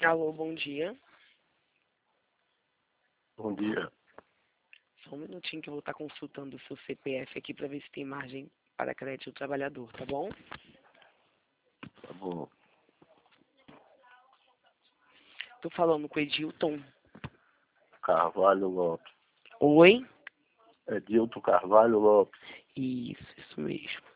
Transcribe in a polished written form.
Alô, bom dia. Bom dia. Só um minutinho que eu vou estar consultando o seu CPF aqui para ver se tem margem para crédito do trabalhador, tá bom? Tá bom. Tô falando com o Edilton. Carvalho Lopes. Oi? Edilton Carvalho Lopes. Isso mesmo.